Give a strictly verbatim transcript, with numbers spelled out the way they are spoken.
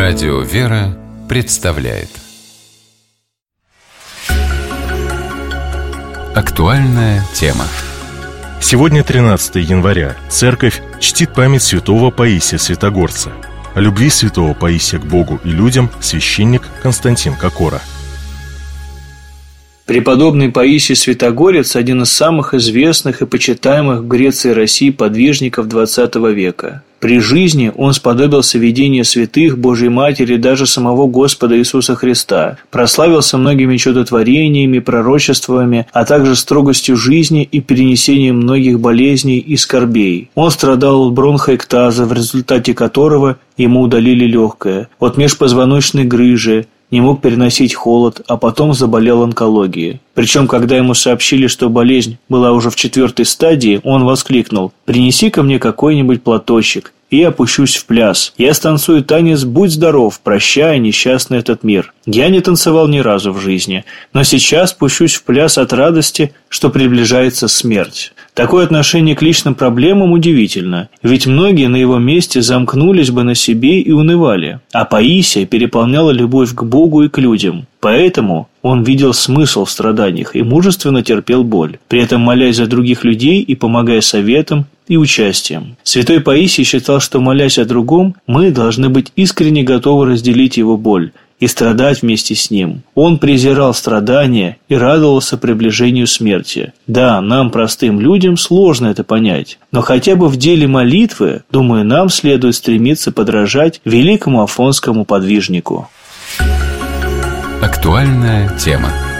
Радио «Вера» представляет актуальная тема. Сегодня тринадцатое января. Церковь чтит память святого Паисия Святогорца. О любви святого Паисия к Богу и людям священник Константин Кокора. Преподобный Паисий Святогорец – один из самых известных и почитаемых в Греции и России подвижников двадцатого века. При жизни он сподобился видения святых, Божьей Матери и даже самого Господа Иисуса Христа, прославился многими чудотворениями, пророчествами, а также строгостью жизни и перенесением многих болезней и скорбей. Он страдал от бронхоэктаза, в результате которого ему удалили легкое, от межпозвоночной грыжи, не мог переносить холод, а потом заболел онкологией. Причем, когда ему сообщили, что болезнь была уже в четвертой стадии, он воскликнул: «Принеси-ка мне какой-нибудь платочек, и я пущусь в пляс. Я станцую танец «Будь здоров», прощая несчастный этот мир. Я не танцевал ни разу в жизни, но сейчас пущусь в пляс от радости, что приближается смерть». Такое отношение к личным проблемам удивительно, ведь многие на его месте замкнулись бы на себе и унывали, а Паисия переполняла любовь к Богу и к людям. Поэтому он видел смысл в страданиях и мужественно терпел боль, при этом молясь за других людей и помогая советом и участием. Святой Паисий считал, что, молясь о другом, мы должны быть искренне готовы разделить его боль и страдать вместе с ним. Он презирал страдания и радовался приближению смерти. Да, нам, простым людям, сложно это понять, но хотя бы в деле молитвы, думаю, нам следует стремиться подражать великому афонскому подвижнику. Актуальная тема.